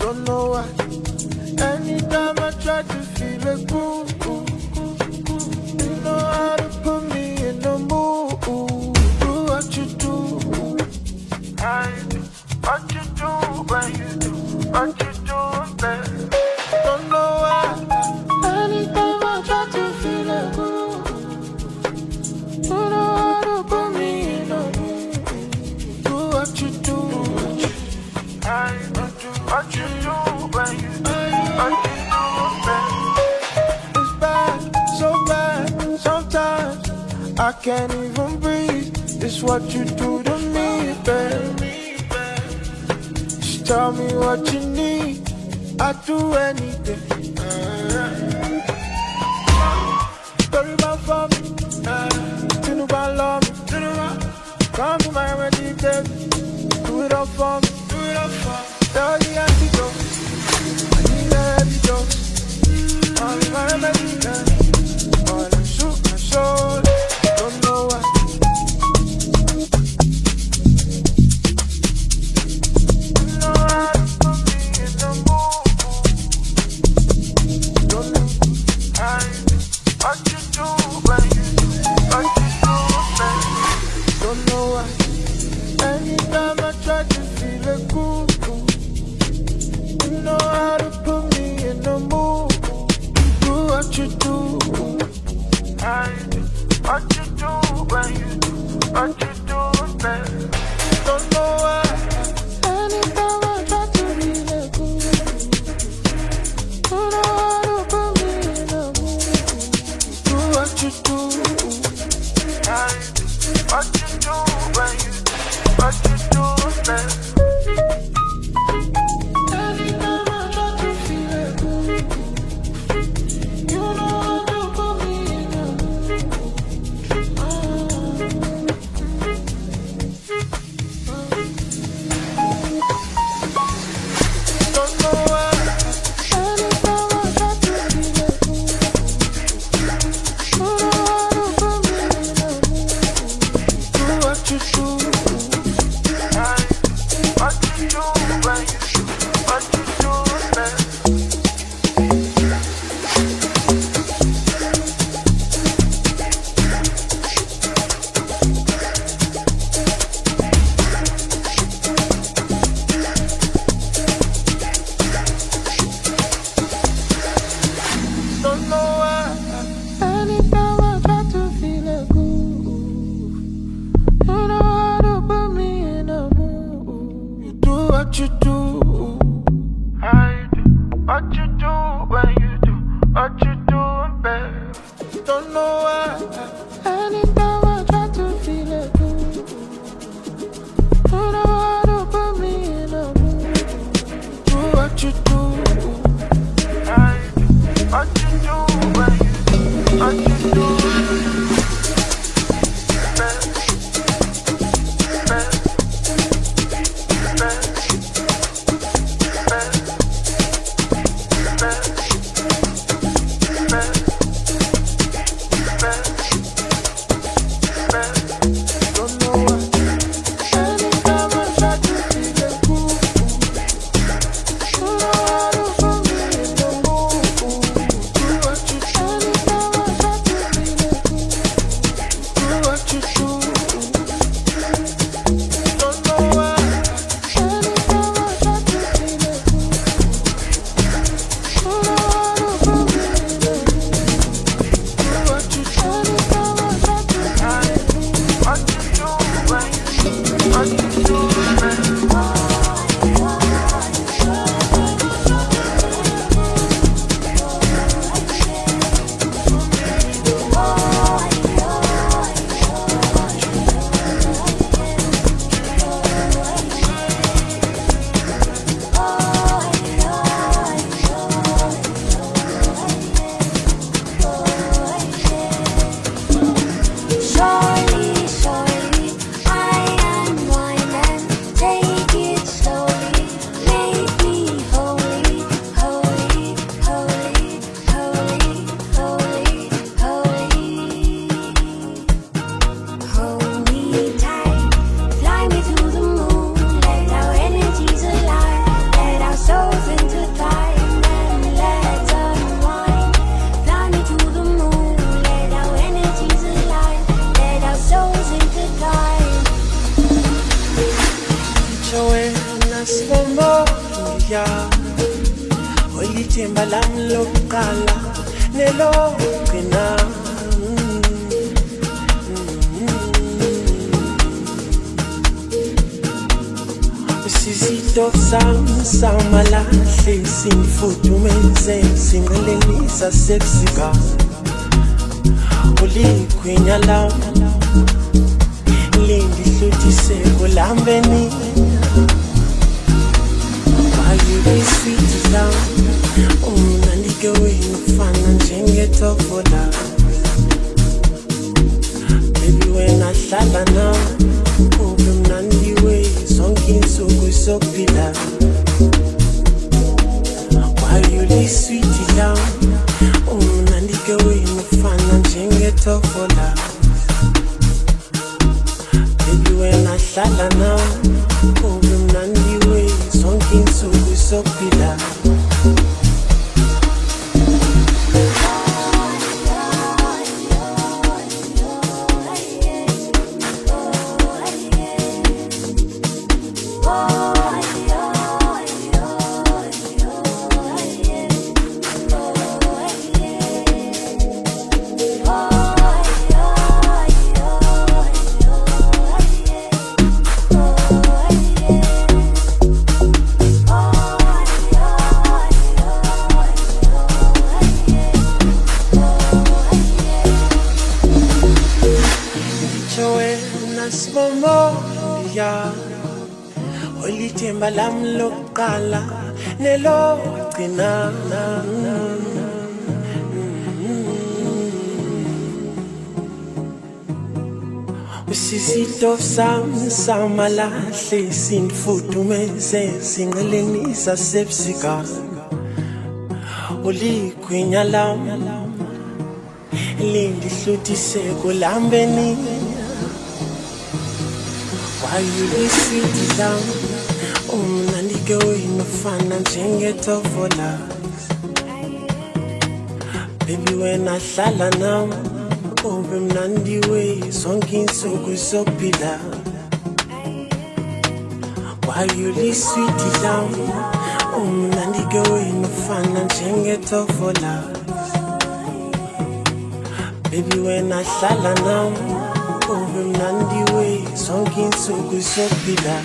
don't know why. Anytime I try to feel a groove, you know how to put me in the mood. Do what you do. I do what you do when you do what you do, baby. Don't know why. Anytime I try to feel a groove, you know how to put me in the mood. Do what you do. I do what you do when you do what you do, baby. It's bad, so bad. Sometimes I can't even breathe. It's what you do to me, baby. Just tell me what you need. I do anything. Story about for me. Think about love me. Come to my remedy, baby. Do it all for me. Tell the antidote. I need a heavy dose. All in my remedy, baby. All I shoot my soul. Don't know why. You know how to put me in the mood. Don't know how what you do when you do what you do, baby. Don't know why. Anytime I try to feel a groove, you know how to put me in the mood. Do what you do. I do what you do when you do what you do, baby. Don't know why. Anytime I try to feel a groove, you know how to put me in the mood. Do what you do. I do what you do when you do what you do, baby. Anytime I try to feel a groove, you know how to put me in the mood. Don't know why. Anytime I try to feel a groove, you know how to put me in the mood. Do what you do. What you do when you do what you do, baby. Don't know why. Anytime I try to feel a groove, you know how to put me in a mood. You do what you do. I do what you do when you do what you do, baby. Don't know why. Anytime I try to feel a groove, you know how to put me in a mood. Do what you do. I do what you do when you do what you do, baby. Surely, surely, I am winding. wena simomoya olithemba lami lokuqala nelokugcina Usizito sami samalahle simfudumeze sinqelenisa sexika uligwinya lami Lindi hlutise kulambeni Why you be sweet love Unandike wenu fana njengetofola Baby wena hlala nawe Ube mnandiwe zonke insuku sokuphila Why you be sweet love Unandike wenu fana njengetofola Wena hlala nawe ube mnandiwe zonke insuku sokuphila Olithemba lami lokuqala nelokugcina Usizito sami samalahle sinfudumeze sinqelenisa sepsika Uligwinya lami Lindi hlutise kulambeni Why you be sweet down Unandike wenu fana njengetofola Baby wena hlala nami Ube mnandiwe zonke insuku sokuphila Why you be sweet down Unandike wenu fana njengetofola Baby wena hlala nami Ube mnandiwe zonke insuku sokuphila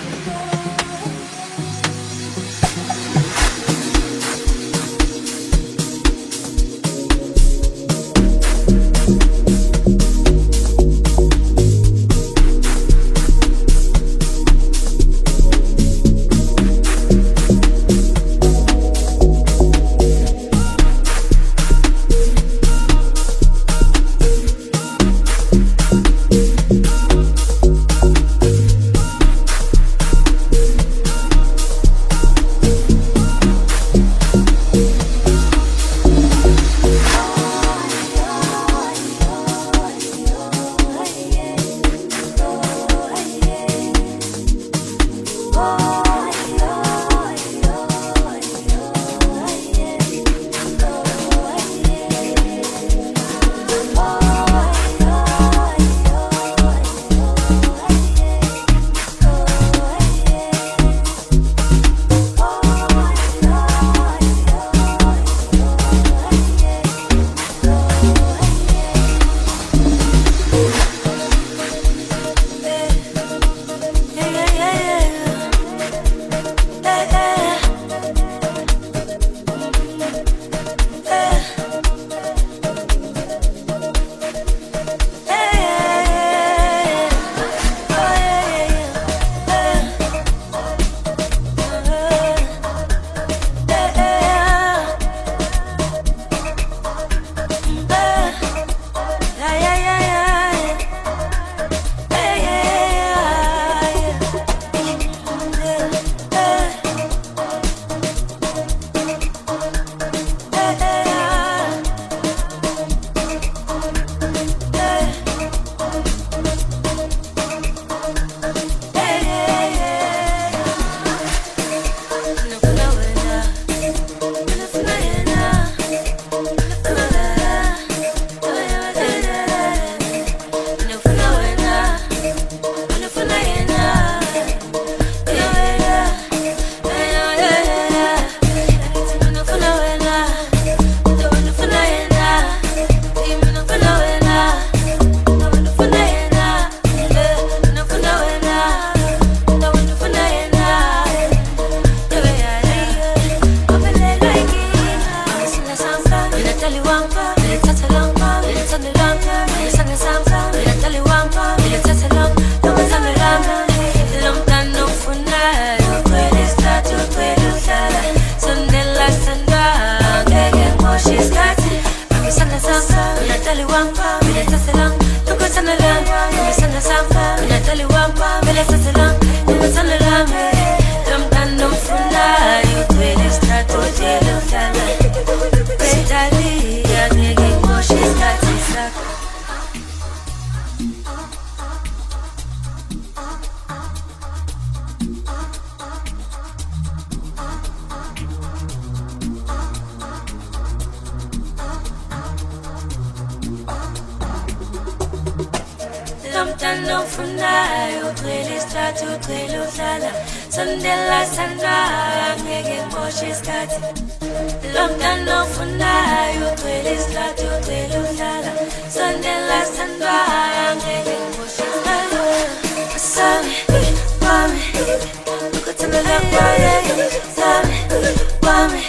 Lomtano funayo, Twili statu, Twilu Sala, Sandela Sandra, Nigga Moshis Cat. Lomtano funayo, Twili statu, Twilu Sala, Sandela Sandra, Nigga Moshis Cat. Sami, Mami, look at me like why, Sami, Mami.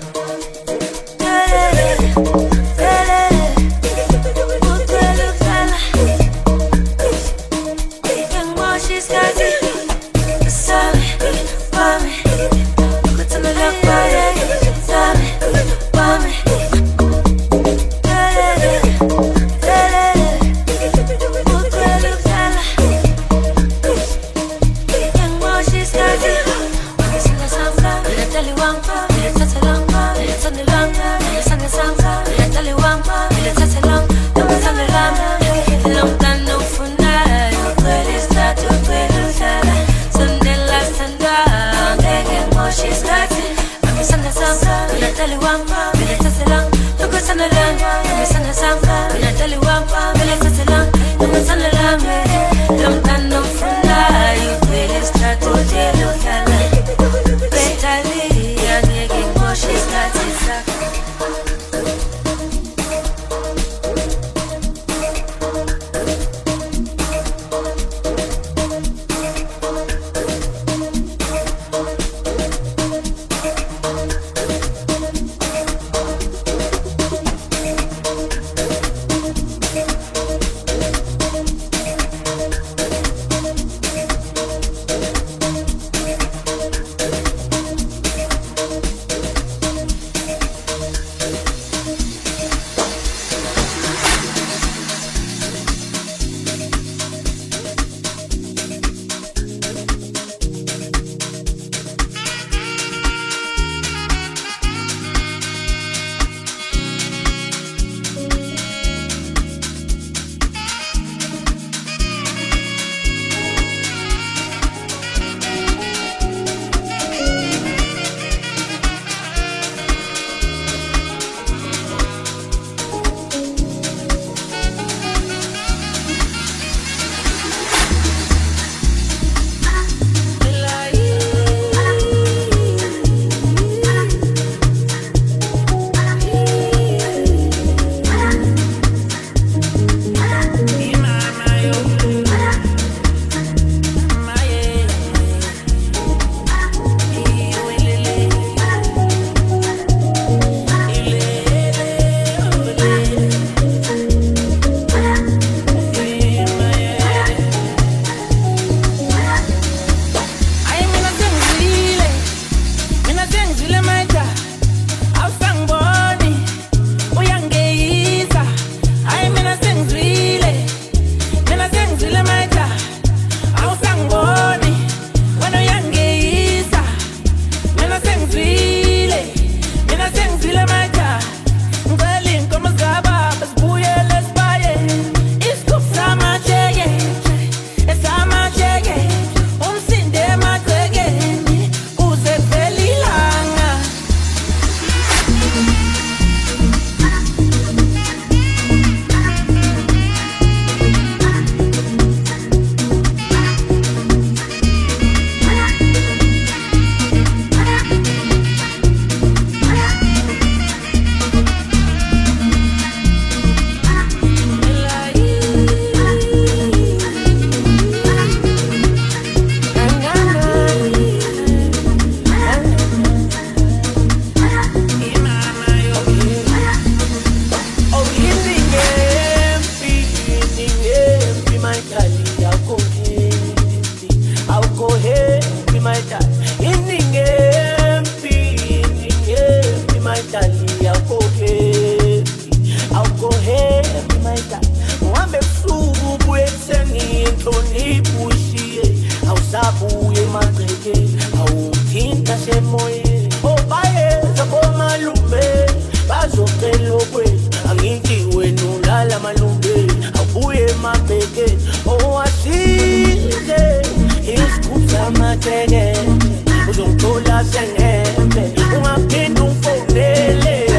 Uzongithola sengembe ungaphinda ungifonele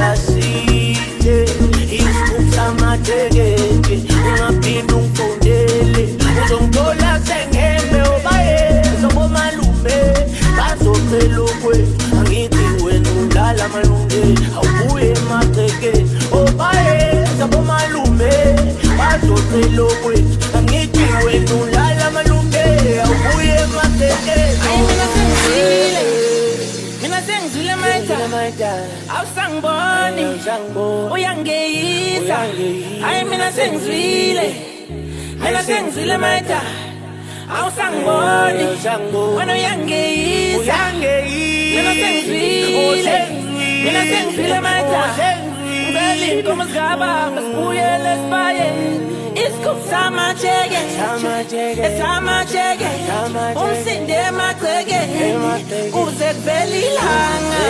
asile isikuthi amathekeke ungaphinda ungifonele ucelo kwethu angithi wena ulala malunge awubuye emadleleni mina sengizwile mayda awusangiboni uyangeyisa hayi mina sengizwile mayda awusangiboni wena uyangeyisa mina sengizwile mayda ngicela inkomo zigaba masibuyele esibayeni isikhubu samajeke umsinde emagcekeni kuze kuvele ilanga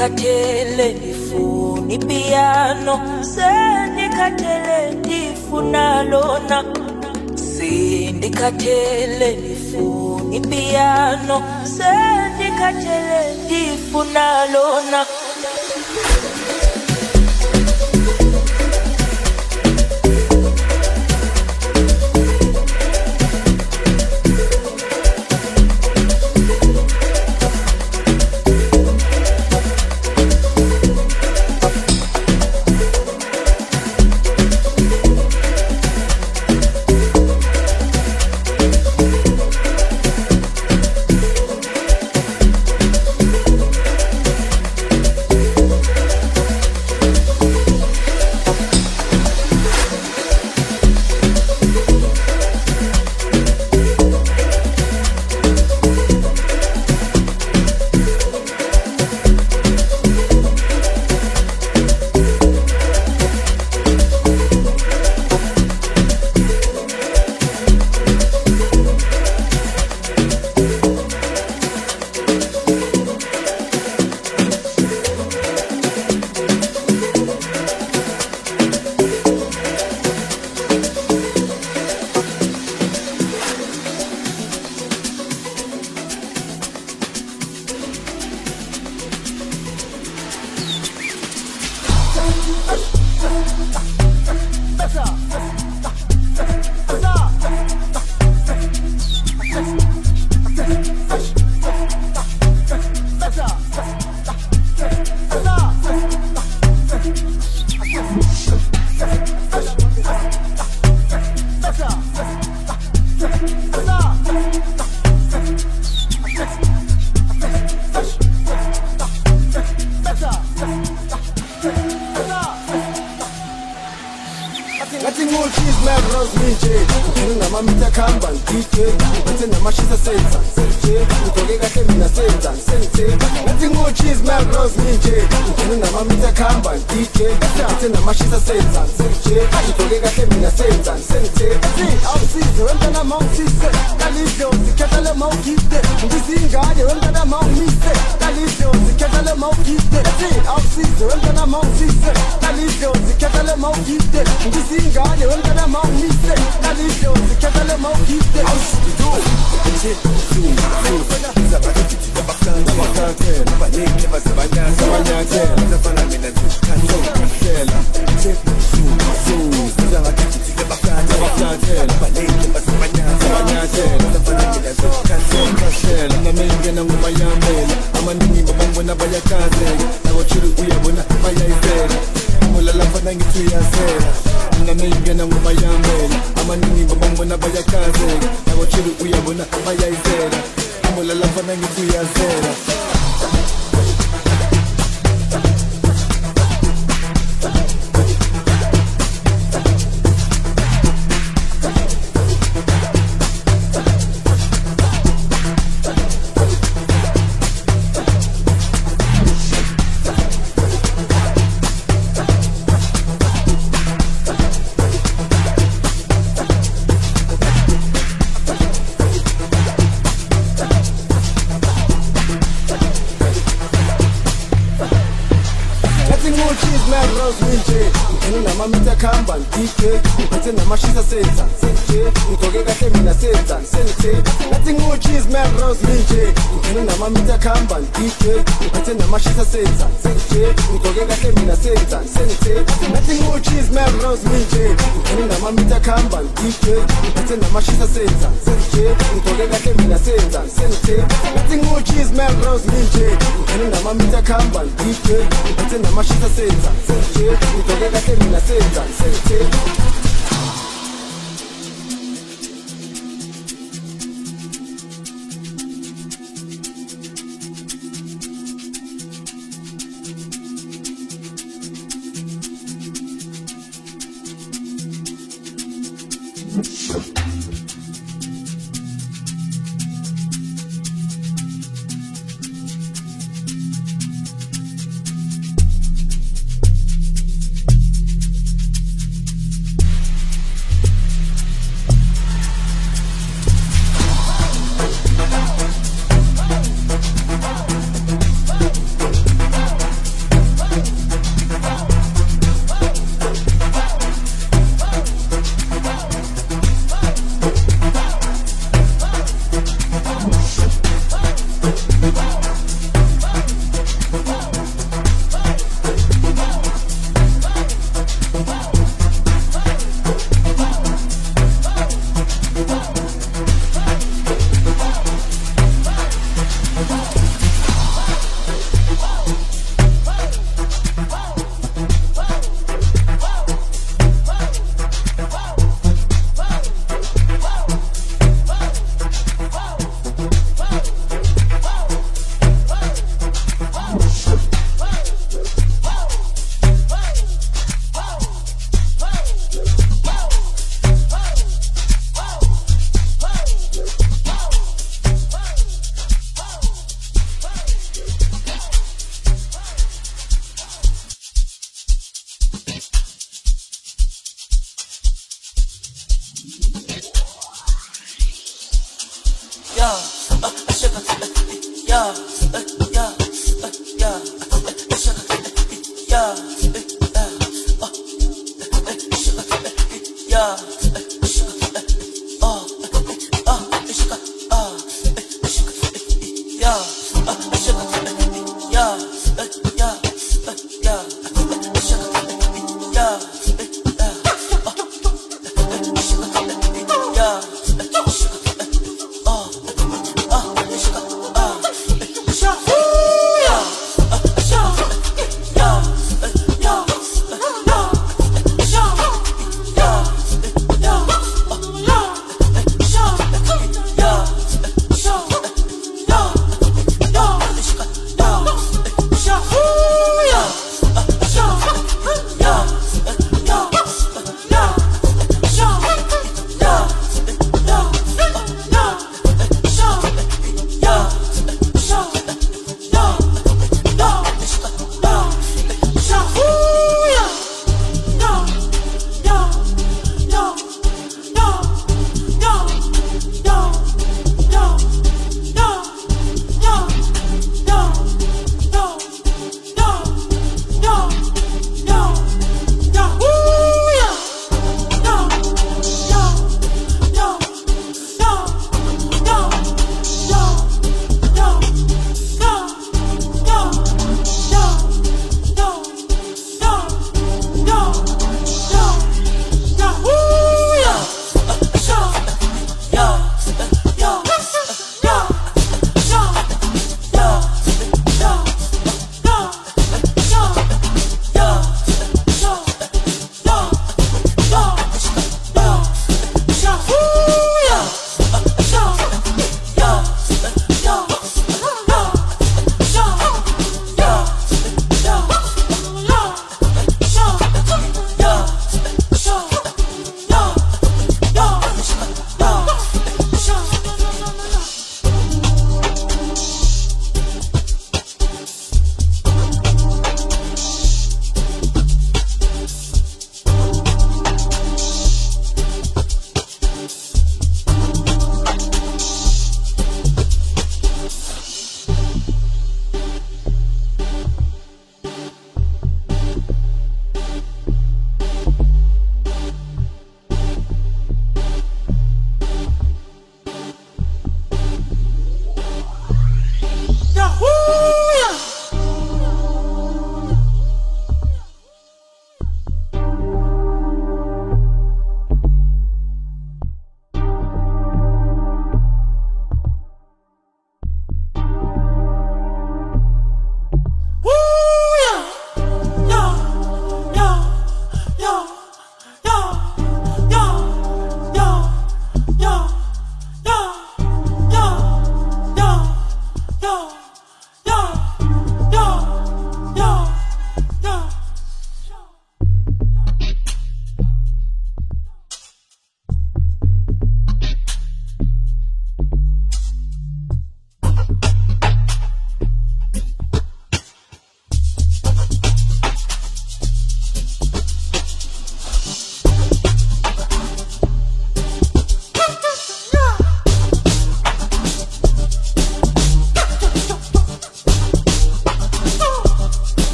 Sendikhathele ndifuna ipiano, sendikhathele ndifuna lona. Sendikhathele ndifuna ipiano, sendikhathele ndifuna lona.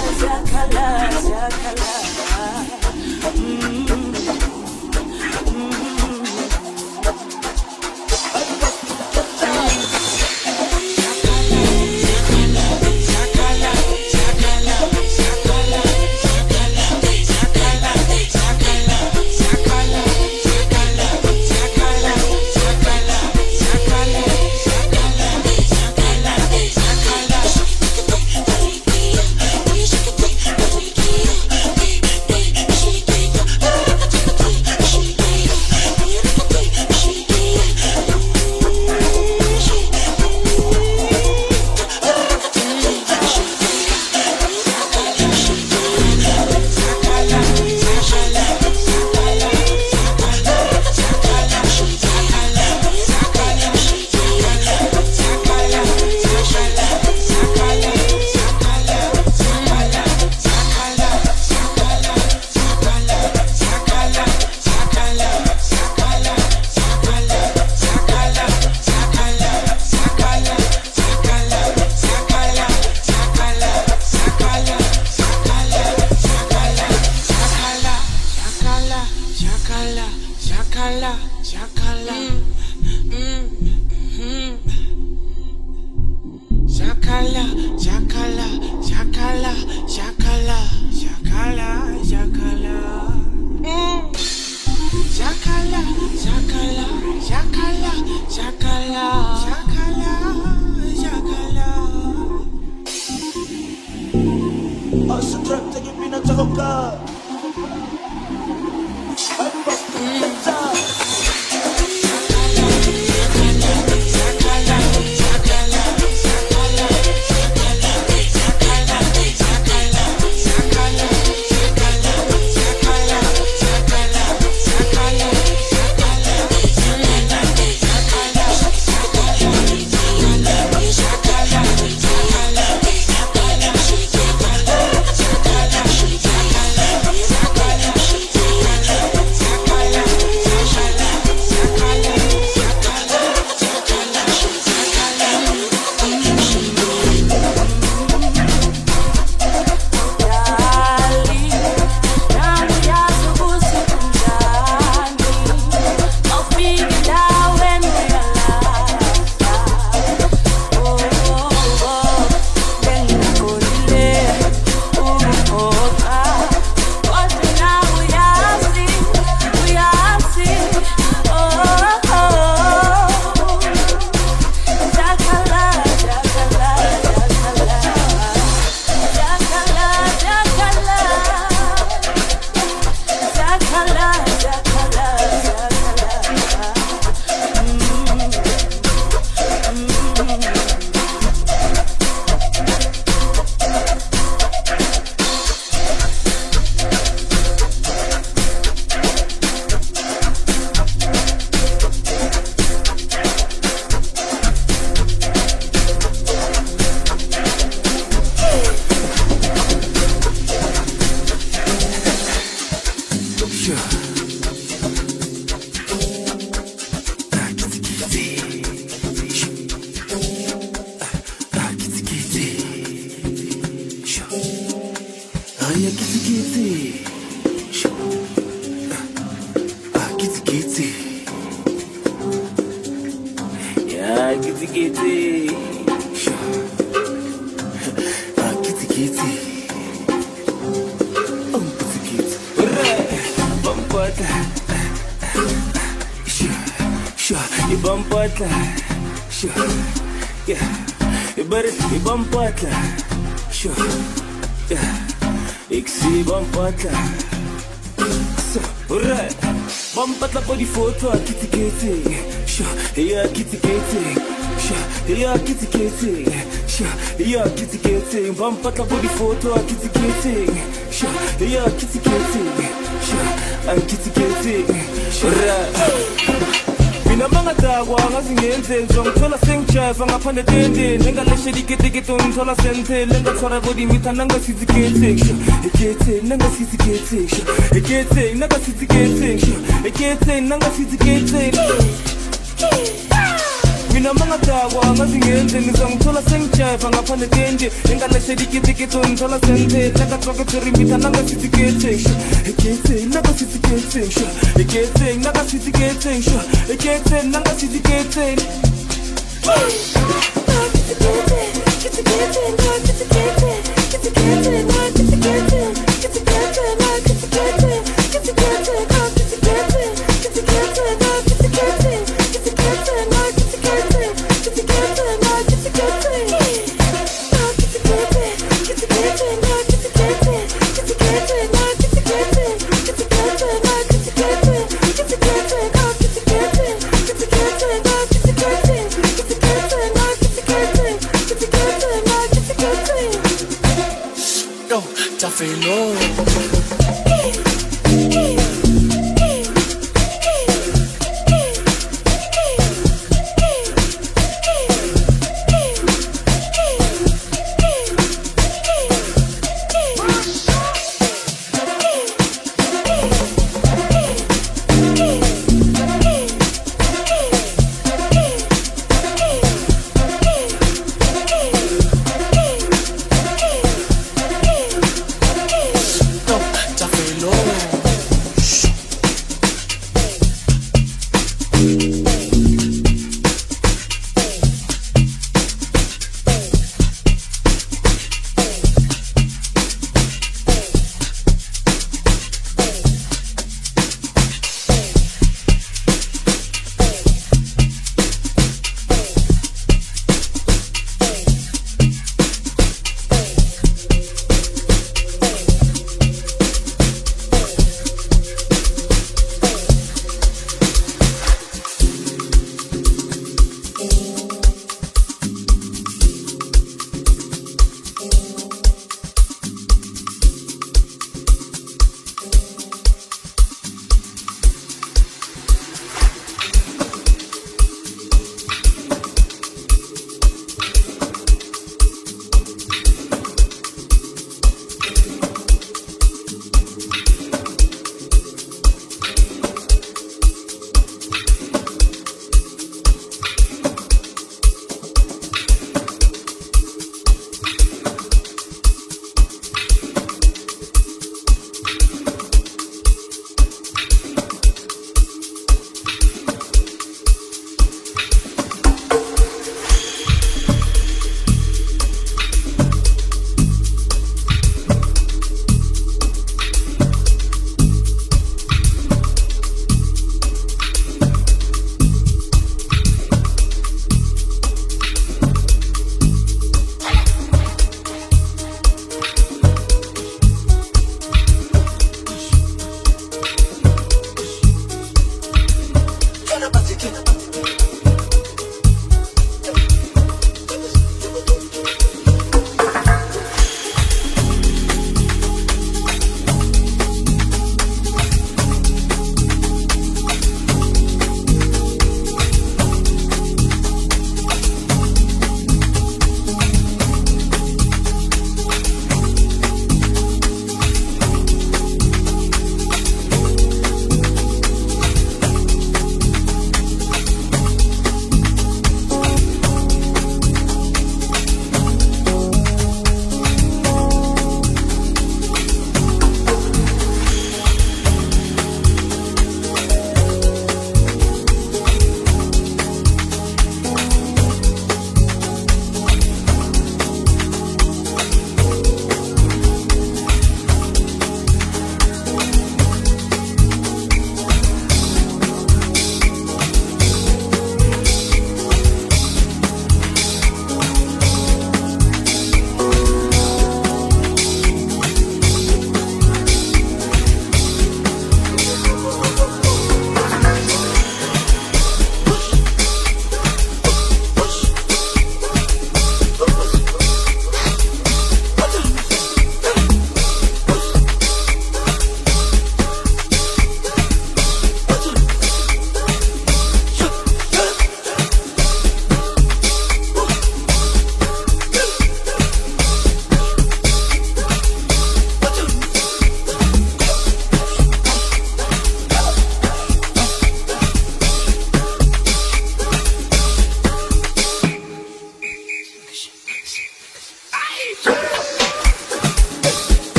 Patla body photo, kitty kitty. Yeah, kitty kitty. I'm kitty kitty. Mina mangata wanga singenze ngithola sengijive ngaphande tende nengaleshe dikete ngithola sente lenga thora body mitha nanga sizikete ekete nanga sizikete ekete nanga sizikete ekete nanga sizikete mina mangadakwa ngazingenze nizangithola sengijayiva ngaphandle tende engalahle diketeketso ngithola sente nakatraketserimita nangasitiketengsha eketseng nakasitiketengsha eketseng nakasitiketengsha eketseng nangasitiketseng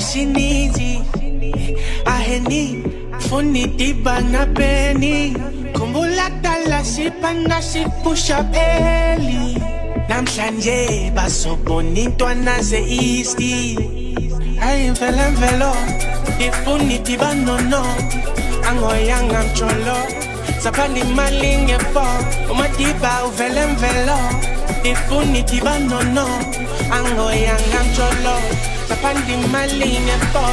shinizi aheni funi dibana beni kumbula dala sipanda sipusha peli namhlanje basobona intwana ze easti ayimvelo ifuni dibanono angoyanga mcholo sapani malinge po umadiba uvelemvelo ifuni dibanono angoyanga mcholo sapani malinge po.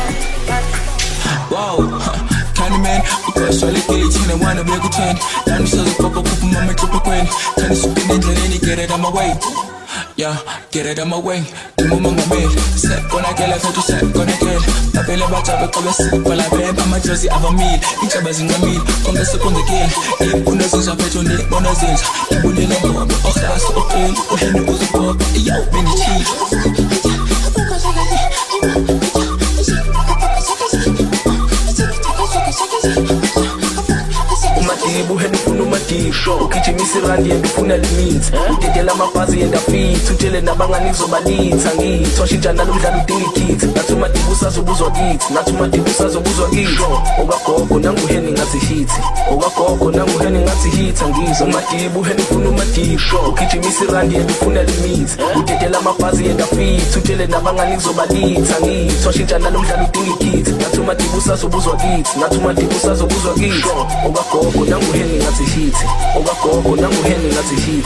Wow, Candyman, because I like it, and I wanna make a change. Down the cells, pop up, mama, triple queen. Can you speak in English? Get it on my way. Yeah, get it on my way. The moment I'm made, set gonna get like to set gonna get. My belly batch up, come sit for la bed. I'm a jersey of a meal. Each of us in a meal. Come the second again. If one of us are better than one of us, you will never go. Oh, that's okay. Oh, Henry was a pop. Yo, mini cheese. Umatibu henifuna umadisho ukijimisi randi yendifuna limits udedela amabhazi yendafit utshele nabangani zobalitha ngithi washintsha nalomdlalo udinga ikithi nathi umadibu usazobuzwa kithi nathi umadibu usazobuzwa kithi okagogo nanguheni ngathi hit okagogo nanguheni ngathi hit angizwa umadibu henifuna umadisho ukijimisi randi yendifuna limits udedela amabhazi yendafit utshele nabangani zobalitha ngithi washintsha nalomdlalo udinga ikithi nathi umadibu usazobuzwa kithi nathi umadibu usazobuzwa kithi okagogo nanguheni ngathi hit okagogo nanguheni ngathi hit.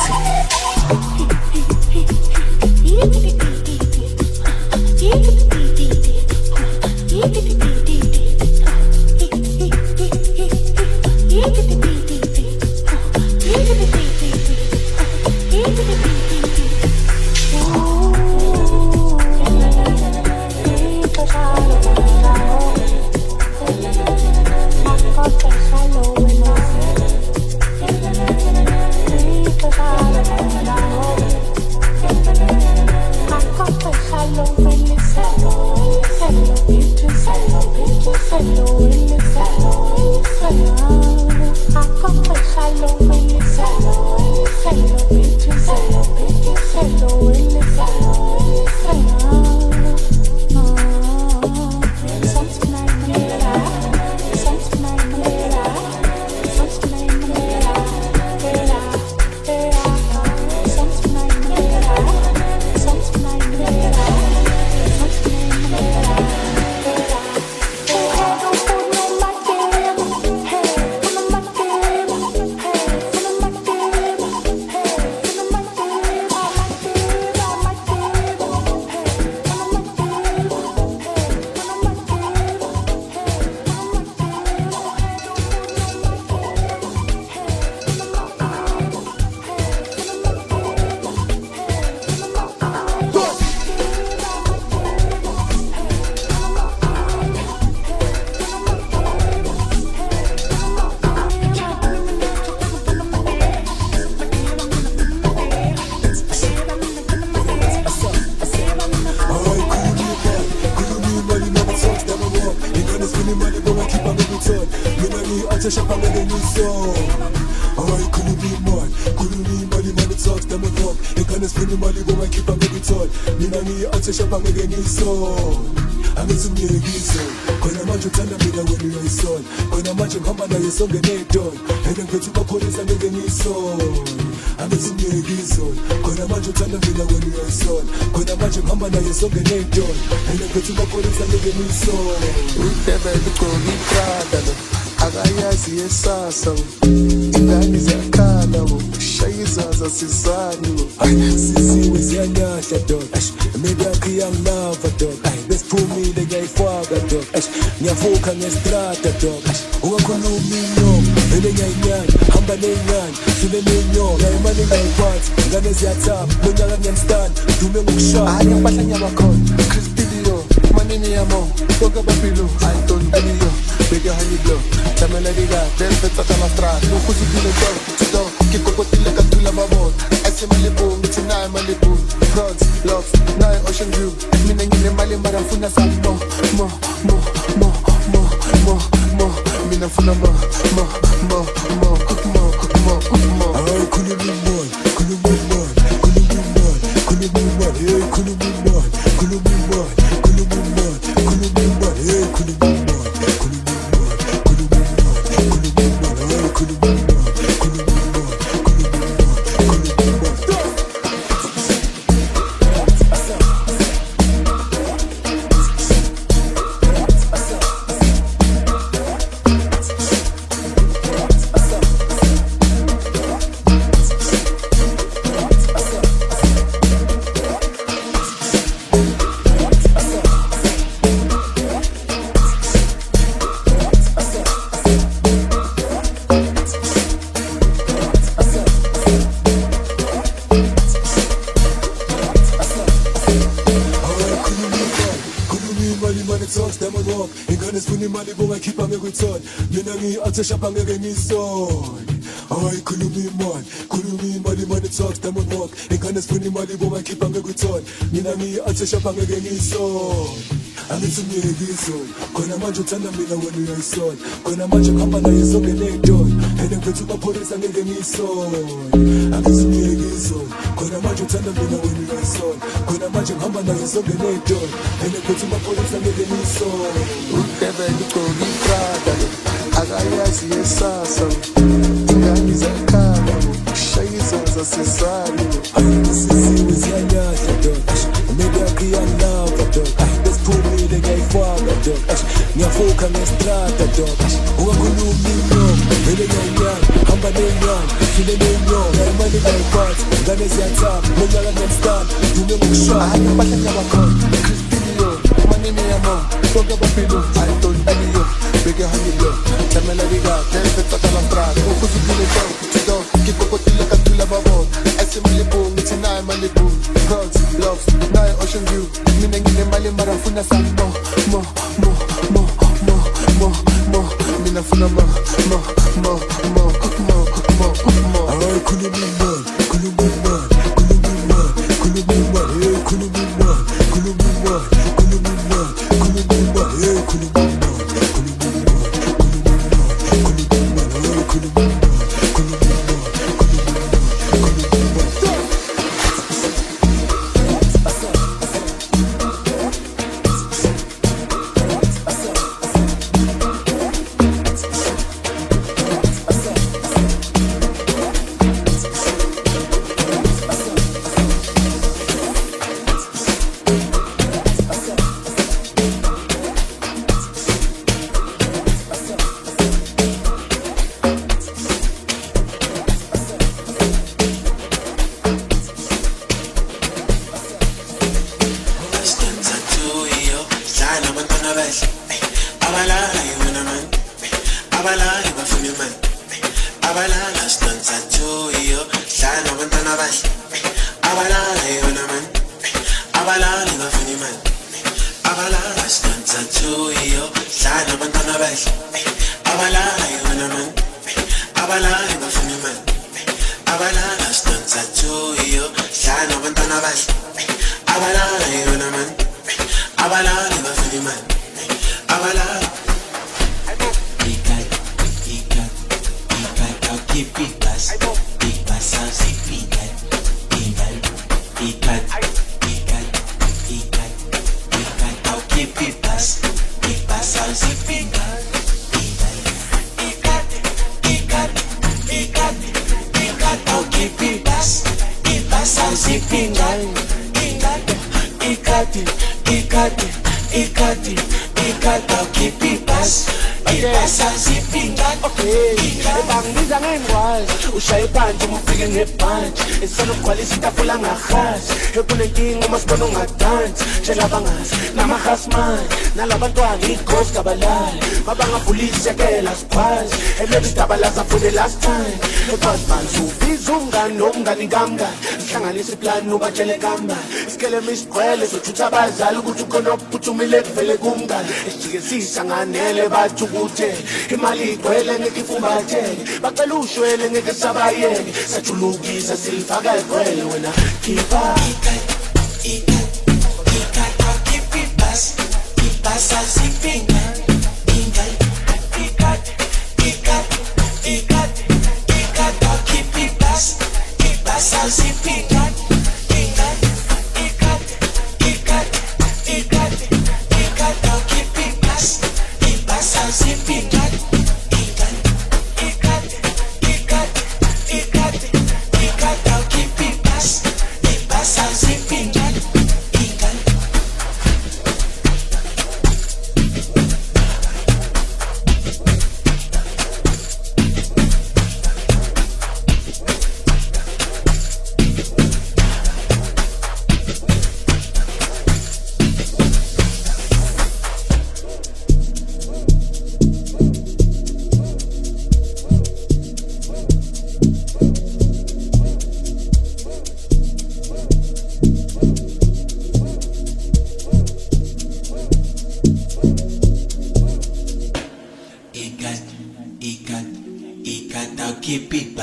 Shop and get me son. I couldn't be man, money talks, them on walk. And can funny money, but I keep on get on. Me, I shop and get me son. And it's me again, son. Gonna imagine tell me when we are son. Gonna imagine come and I so get done. And then go to the police and get me son. And it's me again, son. Gonna imagine tell me when we are son. Gonna imagine come and I so get done. And then go to the police and get me son. Whatever you go, be proud. Agayazi esasa ingani zakhaya shayiza zasesali ayisisi weziyanyahla dosh media kuyalava dosh besiphumile ngiyayifaka dosh ngiyafuka ngestrata dosh ungakhuluma inyongo vele ngiyanyanga hamba nenyanga file nenyongo ngayimali ngayiphatha ngane ziyathaba nonyaka ngemstan dume ngokushaya hayi impahla nyabakhona Crispilio umanini yamo sonke abapilo ayidoneliyo beke hangilo Chamela diga, te toca la strada Ojo su pile tido Que poco tila cantula babo Ese Malibu, miti nae Malibu Girls, loves, nae ocean view Mine ngine mali marafuna sa Mo Mina funa mo Ay, kulumi man Nalabantwana ighost kabalala mabangavulisi yakela surprise elebidabalaza for the last time ebasbanzi ubiza umngani nomngani kamngani sihlanganisa iplan ubatshele kamba isikele misiqwele sothutha abazali ukuthi ukhona okuphuthumile kuvele kumngani esijikesisa nganele bathi ukuthi imali igcwele ngeke ifumbatheke bacela ushwele ngeke sabayeke sajulukisa silifaka igcwele wena khipha Pasa sin pinga, pinga, ikat, keep it pass, pasa sin pinga, pinga.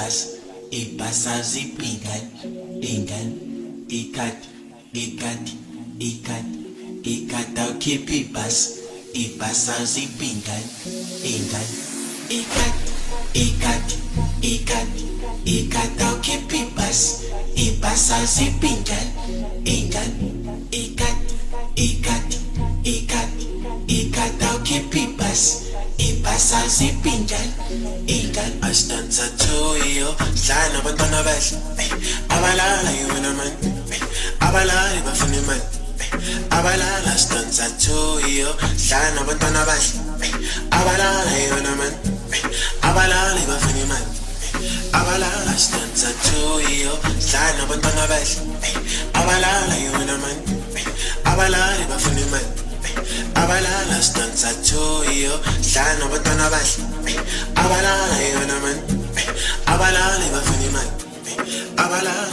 ibasa zipingane ingane ikata ukhipha ibasa zipingane ingane ikata ukhipha ibasa zipingane ingane ikata ukhipha ibasa zipingane ingane astanza tuyo hlana abantwana bahle abalala yona man abalala bafuna imali abalala stanza tuyo hlana abantwana bahle abalala yona man abalala bafuna imali abalala stanza tuyo hlana abantwana bahle abalala yona man abalala bafuna imali abalala stanza tuyo hlana abantwana bahle abalala yona man abalala bafuna imali abalala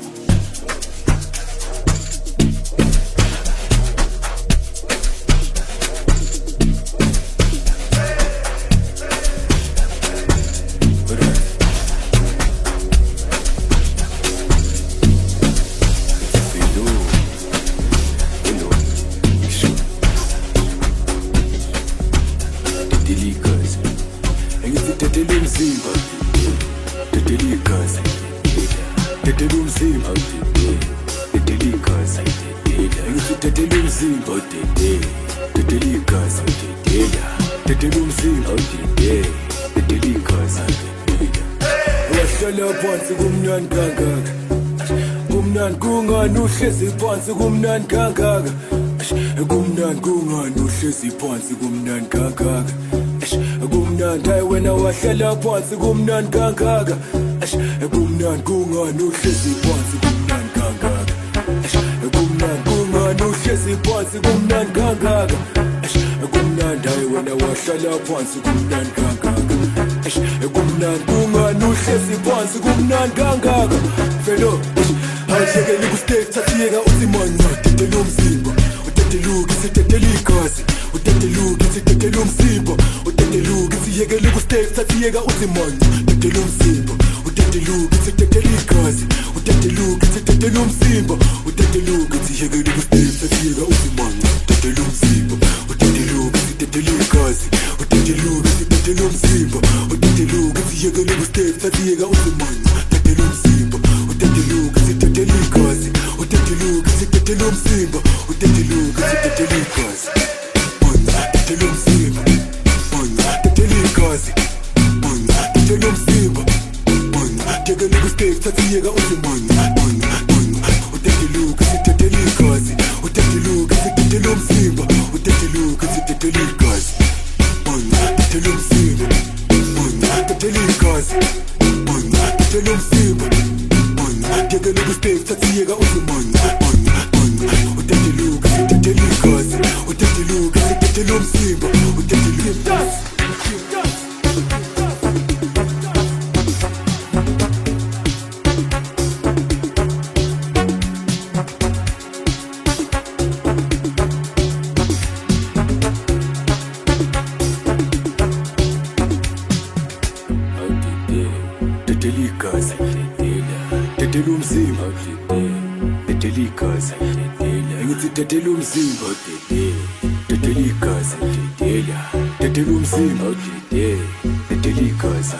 uhlezi phansi kumnandi kangaka kumnandi kungani uhlezi phansi kumnandi kangaka kumnandi hayi wena wahlala phansi kumnandi kangaka kumnandi kungani uhlezi phansi kumnandi kangaka kumnandi kungani uhlezi phansi kumnandi kangaka kumnandi hayi wena wahlala phansi kumnandi kangaka kumnandi kungani uhlezi phansi kumnandi kangaka velo Ayishekeli kustage tathiyeka usimanya Utetele umzimba Uteteluki sitetele igazi Uteteluki sitetele umzimba Uteteluki siyekeli kustage tathiyeka usimanya Utetele umzimba Uteteluki sitetele igazi Uteteluki sitetele umzimba Uteteluki siyekeli kustage tathiyeka usimanya Utetele umzimba Uteteluki sitetele igazi Uteteluki sitetele umzimba Uteteluki siyekeli kustage tathiyeka usimanya Utetele umzimba Uteteluki sitetele igazi Uteteluki sitetele umzimba Uteteluki sitetele igazi Utetele umzimba Utetele igazi Utetele umzimba Utetele kustage tathiyeka usimanya Uteteluki sitetele igazi Uteteluki sitetele umzimba Uteteluki sitetele igazi Utetele umzimba Utetele igazi Utetele umzimba Uteteluki kustage tathiyeka usimanya Uteteluki sitetele igazi Uteteluki sitetele umzimba Uteteluki Tetele umzimba Tetele igazi Ngithi tetele umzimba Tetele igazi Tetele umzimba Tetele igazi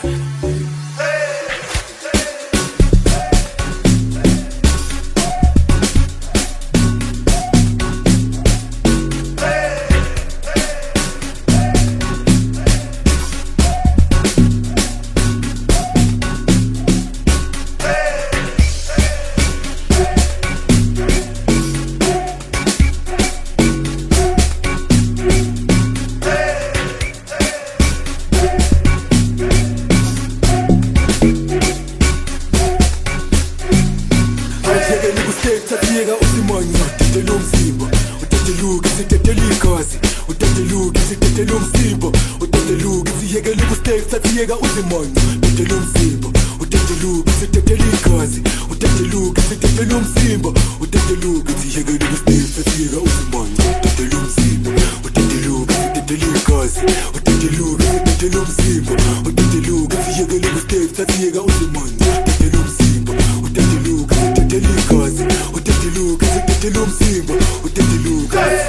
tathiyeka usimanya Utetele umzimba Uteteluki sitetele igazi Uteteluki sitetele umzimba Uteteluki siyekele kustage tathiyeka usimanya Utetele umzimba Uteteluki sitetele igazi Uteteluki sitetele umzimba Uteteluki siyekele kustage tathiyeka usimanya Utetele umzimba Uteteluki sitetele igazi Uteteluki sitetele umzimba Uteteluki siyekele kustage tathiyeka usimanya Malibu, Udeti Lucas.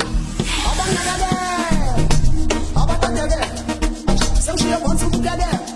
Together.